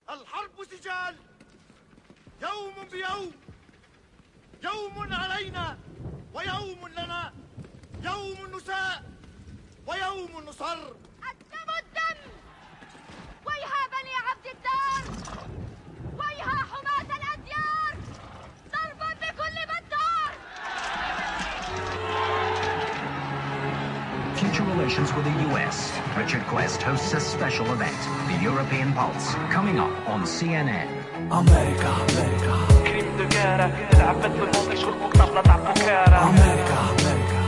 الحرب سجال، يوم بيوم، يوم علينا ويوم لنا، يوم نساء ويوم نصر. الدم الدم، ويها بني عبد الدار، ويها حماة الأديار، ضربا بكل بندار. Future relations with the US. Richard Quest hosts a special event, the European Pulse, coming up on CNN. أمريكا أمريكا كريم دقارة العبت بالموت يشربوا طبلة تاع بوكارة. أمريكا أمريكا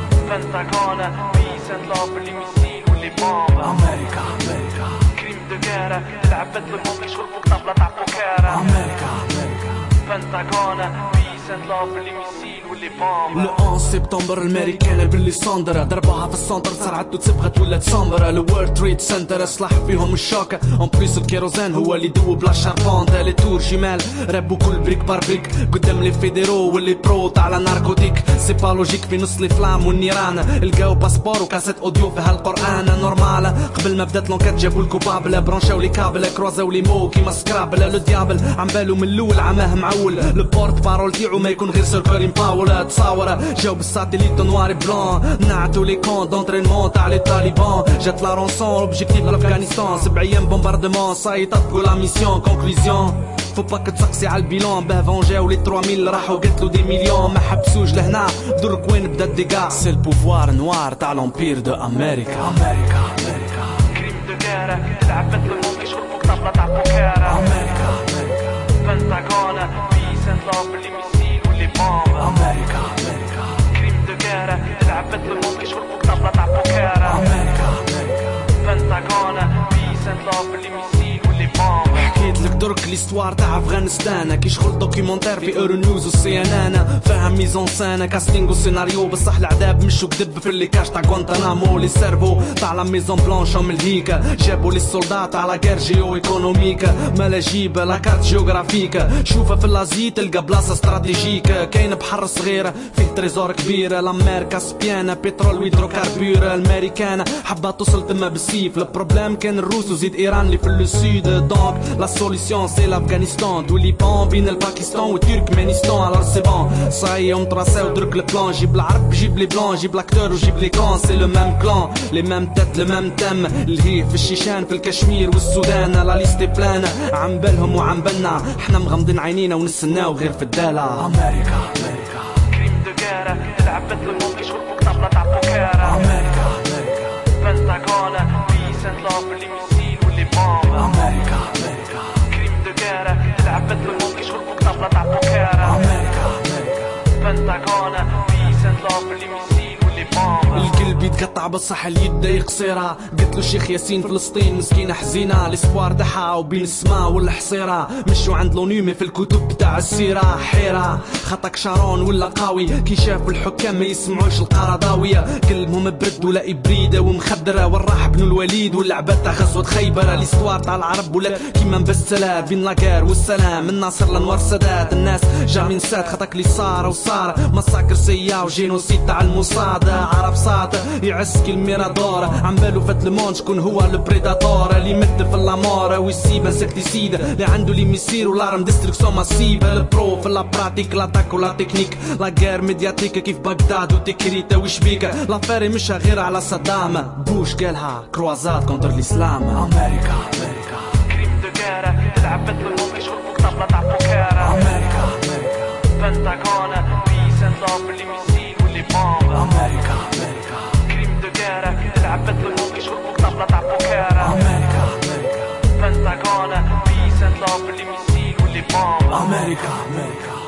بنتاغون بيس اند لوف اللي ميسيل واللي بومب. أمريكا أمريكا كريم دقارة العبت بالموت يشربوا طبلة تاع بوكارة. أمريكا أمريكا بنتاغون بيس اند لوف اللي ميسيل واللي بومب. ل 11 سبتمبر الامريكان باللي صندرة ضربوها في السنتر سرعته تسبغت ولات سامبرة. الورد تريد سنتر اصلح فيهم الشوكة اون بليس الكيروزان هو اللي دوب لا شاربونتا. لي تور جمال ربوا كل بريك بار بريك قدام لي فيديرو واللي برو تاع لا ناركوتيك. سي با لوجيك في نص لي فلام والنيران القاو باسبور وكاسيت اوديو فيها القران نورمال. قبل ما بدات لونكات جابوا الكوبابل برونشاو لي كابل كروزاو لي مو كيما سكرابل. لو ديابل عم بالو من الاول عماه معول البورت بارول تاعو ما يكون غير سير كريم باولا تصاوره جاو بالساتيليت نوار بلون نعتو لي كون دونترينمون تاع لي طالبان. جات لا رونسون اوبجيكتيف لافغانستان 7 ايام بومباردمون صاي طبقوا لا ميسيون كونكلوزيون. فو باك تسقسي على البيلون باه فونجاو لي 3000 راحوا قتلوا دي مليون ما حبسوش لهنا درك وين بدا الديكا. سي البوفوار نوار تاع لومبير دو امريكا. أمريكا أمريكا كريم دقارة العبت بالموت يشربوا طبلة تاع بوكارة. أمريكا أمريكا بنتاغون بيس اند لوف اللي ميسيل واللي بومب. أمريكا أمريكا كريم دقارة العبت بالموت يشربوا طبلة تاع بوكارة. أمريكا أمريكا بنتاغون بيس اند لوف اللي ميسيل واللي بومب. حكيت لك درك ليستوار تاع افغانستان كي شغل دوكيومونتير في اورو نيوز والسي ان ان. فاهم ميزون سان كاستينغ وسيناريو بصح العذاب مشو كدب في اللي كاش تاع غوانتانامو. لي سيرفو تاع لا ميزون بلانش ام الهيكا جابوا لي السولدات تاع لا غير جيو ايكونوميك مالا جيب لا كارت جيوغرافيك. شوفها في لازي تلقى بلاصه استراتيجيك كاين بحر صغير فيه تريزور كبير لامير كاسبيان بترول ويدروكاربور. الامريكان حبات توصل تما بالسيف البروبليم كان الروس وزيد ايران اللي في السود. دونك لا سوليسيون سي لافغانستان تولي بون بين الباكستان والتركمانستان. الوغ سي بون صاي يوم تراساو درك البلان جيب العرب جيب لي بلان جيب لاكتور وجيب لي كون سي لو ميم كلان لي ميم تات لو ميم تم. الهيف في الشيشان في الكشمير والسودان لا ليستي بلان عم بالهم وعم بالنا حنا مغمضين عينينا ونستناو غير في الدالة. أمريكا أمريكا كريم دقارة العبت بالموت يشربوا طبلة تاع بوكارة. أمريكا أمريكا بنتاغون بيس اند لوف اللي ميسيل واللي بومب. أمريكا أمريكا كريم دقارة العبت بالموت يشربوا طبلة تاع بوكارة. أمريكا أمريكا بنتاغون بيس اند لوف اللي ميسيل واللي بومب. القلب يتقطع بصح اليد قصيرة. قلت له الشيخ ياسين فلسطين مسكينة حزينة الاسبوار تاعها وبين السماء والحصيرة. مشوا عند لونيمي في الكتب بتاع السيرة حيرة خطك شارون ولا قاوي كي شافوا الحكام ما يسمعوش القرضاوية. قلبهم برد ولا ابريدة ومخدرة والراح بن الوليد والعباد تاع غزوة خيبر. الاسطوار تاع العرب ولا كيما مبسلة بين لاكار والسلام من ناصر لانوار سادات. الناس جامين سات خطك اللي صار وصار مساكر سيا وجينوسيد تاع الموساد. عرب صاد يعسكي الميرادور عم بالو فات المون شكون هو البريداتور اللي يمد في اللامور ويسيب انسكتيسيد اللي عنده لي ميسير والارم ديستركسيون ماسيف. البرو في لا براتيك لاتاك ولا تكنيك لا غير ميدياتيك كيف بغداد وتكريتا وش بيك. لافيري مش غير على صدام بوش قالها كروازات كونتر الاسلام. أمريكا أمريكا كريم دقارة العبت بالموت يشربوا طبلة تاع بوكارة. أمريكا أمريكا بنتاغون بيس اند لوف اللي ميسيل واللي بومب. أمريكا أمريكا كريم دقارة العبت بالموت يشربوا طبلة تاع بوكارة. أمريكا أمريكا بنتاغون بيس اند لوف اللي ميسيل واللي بومب. أمريكا أمريكا